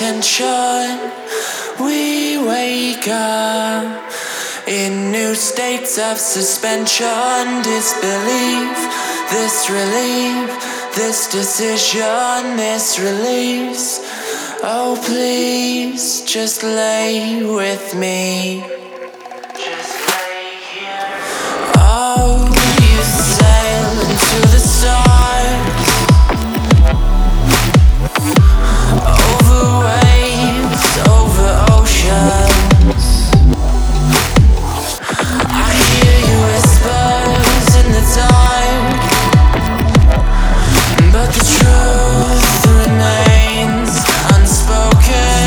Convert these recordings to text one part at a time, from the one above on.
tension. We wake up in new states of suspension. Disbelief, this relief, this decision, this release. Oh please, just lay with me. Just lay here. Oh, you sail into the stars, over waves, over oceans. I hear you whispers in the dark, but the truth remains unspoken.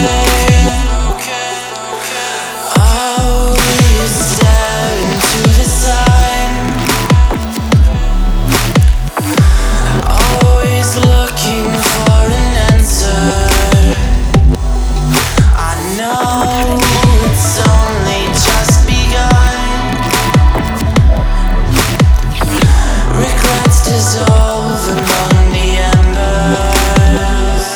Oh, you stare into the sun, always looking for an answer. I know it's only just begun. Regrets dissolve among the embers.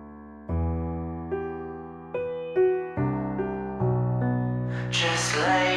Just lay